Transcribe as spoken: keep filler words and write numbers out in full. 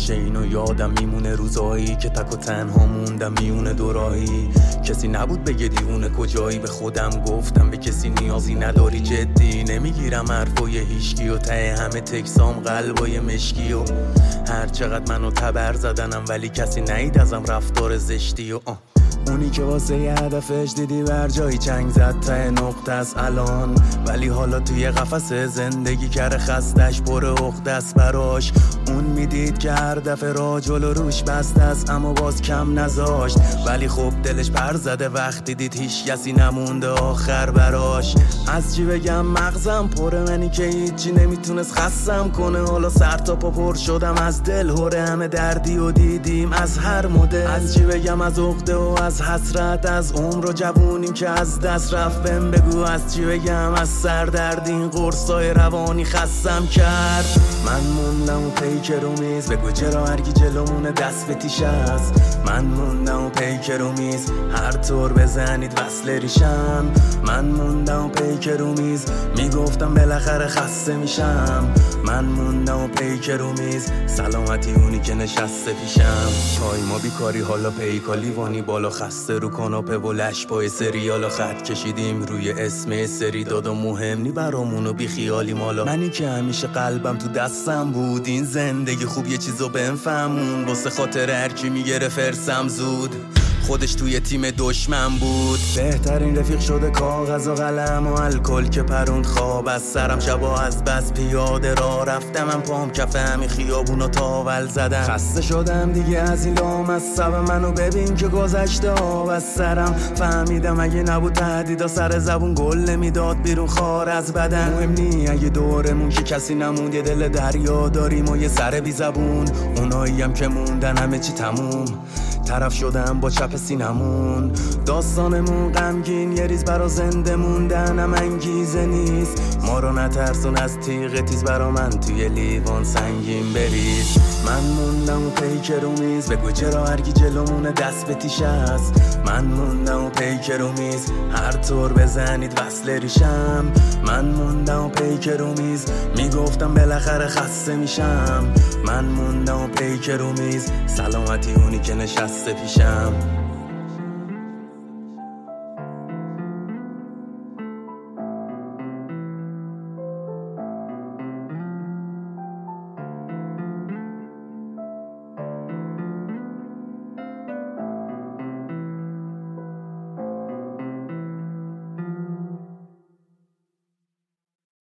همیشه اینو یادم میمونه، روزایی که تک و تنها موندم میونه دوراهی. کسی نبود بگه دیوونه کجایی، به خودم گفتم به کسی نیازی نداری، جدی نمیگیرم حرفای هیچکی و ته همه تکسام قلبای مشکی و هر چقدر منو تبر زدنم ولی کسی نید ازم رفتار زشتی و آه. اونی که واسه یه هدفش دیدی بر جایی چنگ زد ته نقطه است الان، ولی حالا توی قفس زندگی کرده خستش پر عقده است براش. اون میدید که هر دفعه را جلو روش بسته است اما باز کم نذاشت، ولی خب دلش پر زده وقتی دید هیچ کسی نمونده آخر براش. از چی بگم مغزم پره، منی که هیچی نمیتونست خستم کنه، حالا سر تا پا پر شدم از دل هره، همه دردی و دیدیم از هر مدل. از چی بگم از عقده و از حسرت، از عمر و جوونیم که از دست رفت. بهم بگو از چی بگم از سردرد این قرصای روانی خستم کرد. من موندم و پیکر و میز، بگو چرا هرکی جلومونه دست به تیش است. من موندم و پیکر و میز، هر طور بزنید وصل ریشم. من موندم و پیکر و میز، میگفتم بالاخره خسته میشم. من موندم و پیکر و میز، سلامتی اونی که نشسته پیشم. تایما بیکاری حالا پیکالی وانی بالا، خسته رو کاناپه و لش پای سریالا، خط کشیدیم روی اسم سری داد و مهم نی برامون و بی خیالی مالا. منی که همیشه قلبم تو دستم بود، این زندگی خوب یه چیزو بهم فهمون، واسه خاطر هرکی میگره فرسم زود خودش توی تیم دشمن بود. بهترین رفیق شده کاغذ و قلم و الکل که پروند خواب از سرم. شبا از بس پیاده را رفتم، من پام کف همین خیابونا تاول زدم. خسته شدم دیگه از این لامصب، منو ببین که گذشته آب از سرم. فهمیدم اگه نبود تهدیدا سر زبون گل نمیداد بیرون خار از بدن. مهم نی اگه دورمون که کسی نموند، یه دل دریا داریم و یه سر بی زبون. اونایی هم که موندن همه چی تموم، طرف شدم با چپ سینمون. داستانمون غمگین یه ریز برا زنده موندنم انگیزه نیست. ما رو نترسون از تیغ تیز، برا من توی لیوان سنگین بریز. من موندم و پیکر و میز، بگو چرا هرکی جلومونه دست به تیش است. من موندم و پیکر و میز، هر طور بزنید وصل ریشم. من موندم و پیکر و میز، میگفتم بالاخره خسته میشم. من موندم و پیکر و میز، سلامتی اونی که نشسته پیشم.